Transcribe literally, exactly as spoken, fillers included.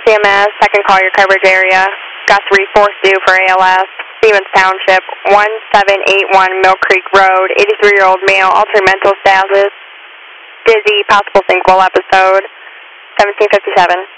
C M S, second call your coverage area. Got three fourth due for A L S. Stevens Township, one seven eight one Mill Creek Road, eighty-three-year-old male, altered mental status, dizzy, possible sinkhole episode, seventeen fifty-seven.